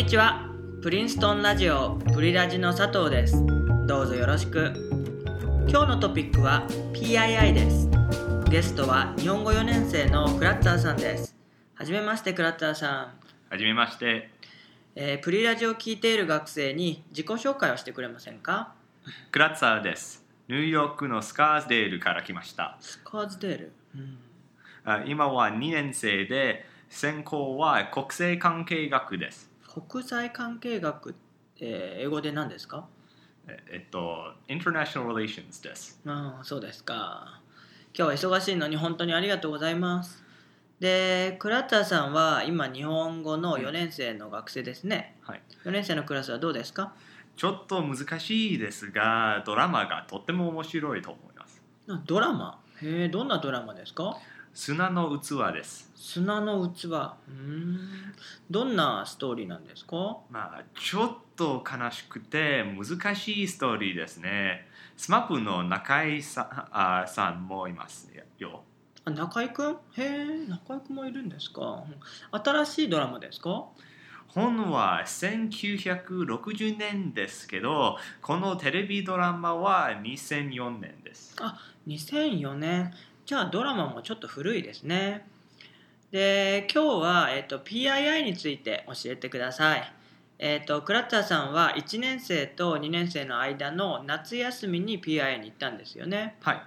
にちは。プリンストンラジオプリラジの佐藤です。どうぞよろしく。今日のトピックは PII です。ゲストは日本語4年生のクラッツァーさんです。はじめまして。クラッツァーさん。 はじめまして。 プリラジを聞いている学生に自己紹介をしてくれませんか？ クラッツァーです。ニューヨークのスカーズデールから来ました。 スカーズデール、 今は2年生で、専攻は国際関係学です。 国際関係学、英語で何ですか ？International Relations です。 そうですか。今日は忙しいのに本当にありがとうございます。で、クラッターさんは今日本語の4年生の学生ですね。 はい。 4年生のクラスはどうですか？ ちょっと難しいですが、ドラマがとっても面白いと思います。 ドラマ？どんなドラマですか？ 砂の器です。 砂の器。どんなストーリーなんですか？ ちょっと悲しくて難しいストーリーですね。スマップの中井さんもいますよ。 中井くん？中井くんもいるんですか？新しいドラマですか？ 本は1960年ですけど、このテレビドラマは2004年です。 2004年。じゃあドラマもちょっと古いですね。で、今日は、PII について教えてください。クラッターさんは1年生と2年生の間の夏休みに PII に行ったんですよね。 はい。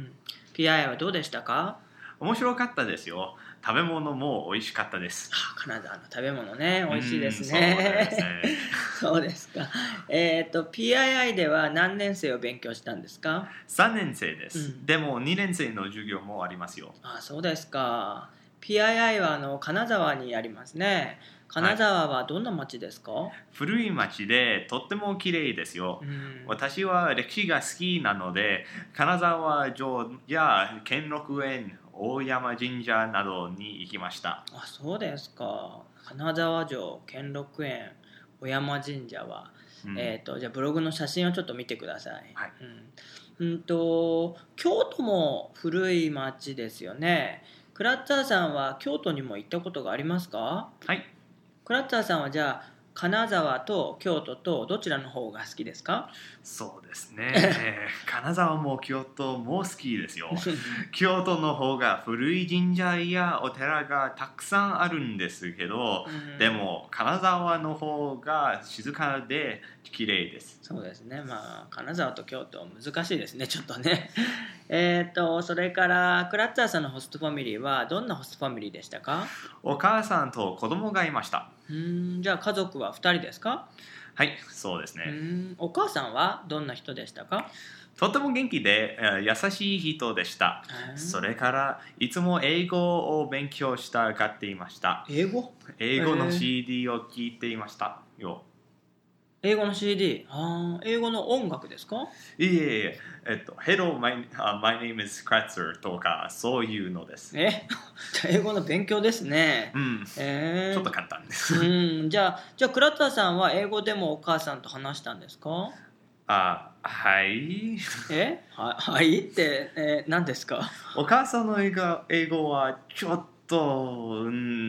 PII はどうでしたか？ 面白かったですよ。食べ物も美味しかったです。 カナダの食べ物ね、美味しいですね。そうですか。PII では何年生を勉強したんですか ？3年生です。でも2年生の授業もありますよ。 そうですか。PII は金沢にありますね。金沢はどんな町ですか？ 古い町でとっても綺麗ですよ。私は歴史が好きなので、金沢城や兼六園、大山神社などに行きました。 そうですか。金沢城、兼六園、大山神社は、じゃあブログの写真をちょっと見てください。 はい。 京都も古い町ですよね。クラッターさんは京都にも行ったことがありますか？ はい。 クラッターさんはじゃあ金沢と京都とどちらの方が好きですか？ そうですね。金沢も京都も好きですよ。京都の方が古い神社やお寺がたくさんあるんですけど、でも金沢の方が静かで綺麗です。 そうですね。金沢と京都難しいですね、ちょっとね。それからクラッターさんのホストファミリーはどんなホストファミリーでしたか？ お母さんと子供がいました。 じゃあ家族は2人ですか？ はい、そうですね。 お母さんはどんな人でしたか？ とても元気で優しい人でした。それからいつも英語を勉強したがっていました。 英語の CD を聴いていましたよ。 英語の CD、英語の音楽ですか？ Hello, my name is Kratzer とかそういうのです。 英語の勉強ですね。 ちょっと簡単です。 じゃあクラッターさんは英語でもお母さんと話したんですか？ はい。 はいって、何ですか？ お母さんの英語はちょっとお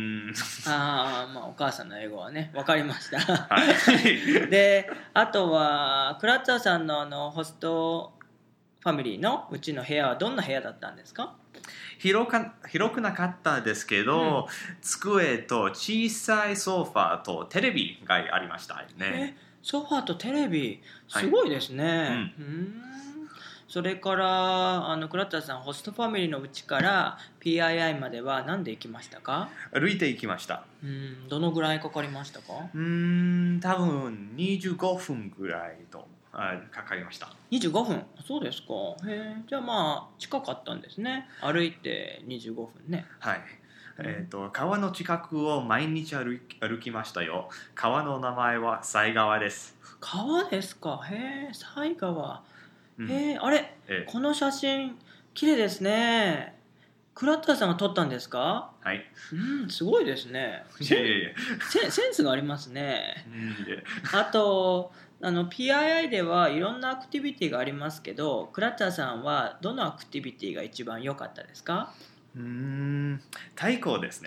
母さんの英語はね、分かりました。で、あとはクラッツァーさんのホストファミリーのうちの部屋はどんな部屋だったんですか？ 広くなかったですけど、机と小さいソファーとテレビがありましたね。 ソファーとテレビ、すごいですね。それからクラッターさん、ホストファミリーのうちから PII までは何で行きましたか？ 歩いて行きました。 どのぐらいかかりましたか？ 多分25分ぐらいとかかりました。 25分？そうですか。じゃあ近かったんですね。歩いて25分ね。 はい。川の近くを毎日歩きましたよ。川の名前は犀川です。 川ですか？犀川。あれ、この写真綺麗ですね。クラッターさんが撮ったんですか？ はい。 すごいですね。センスがありますね。あとPII ではいろんなアクティビティがありますけど、クラッターさんはどのアクティビティが一番良かったですか？ 太鼓ですね。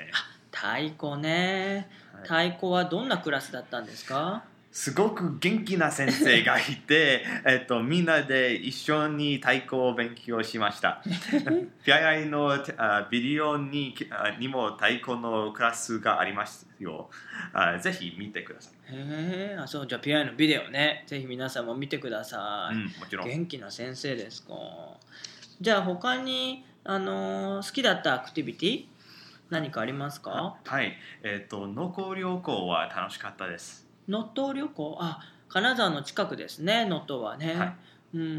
太鼓ね。太鼓はどんなクラスだったんですか？ すごく元気な先生がいて、みんなで一緒に太鼓を勉強しました。PII のビデオにも太鼓のクラスがありますよ。ぜひ見てください。 そう、じゃあ PII のビデオね、ぜひ皆さんも見てください。 もちろん。 元気な先生ですか。じゃあ他に、好きだったアクティビティ何かありますか？ はい、能登旅行は楽しかったです。 能登旅行、金沢の近くですね、能登はね。 はい、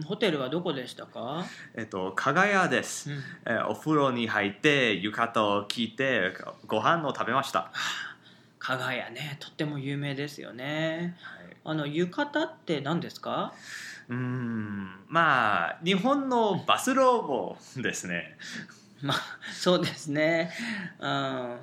ホテルはどこでしたか？ 加賀屋です、お風呂に入って浴衣を着てご飯を食べました。 加賀屋ね、とっても有名ですよね。浴衣って何ですか？ まあ日本のバスローブですね。 そうですね。 はい。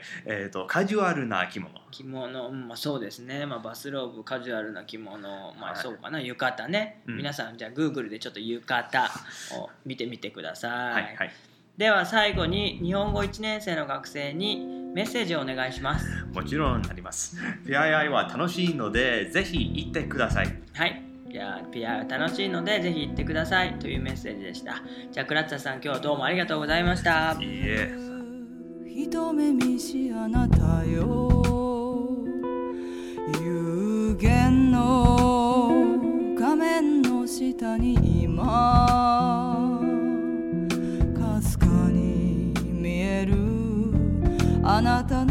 カジュアルな着物。 そうですね。バスローブ、カジュアルな着物、そうかな、浴衣ね。皆さんじゃあ Google でちょっと浴衣を見てみてください。 はいはい。 では最後に日本語1年生の学生にメッセージをお願いします。 もちろんあります。PII は楽しいのでぜひ行ってください。 はい。じゃあ PII は楽しいのでぜひ行ってくださいというメッセージでした。じゃあクラッツァさん、今日はどうもありがとうございました。 いいえ。 一目見しあなたよ、有限の仮面の下に今かすかに見えるあなたの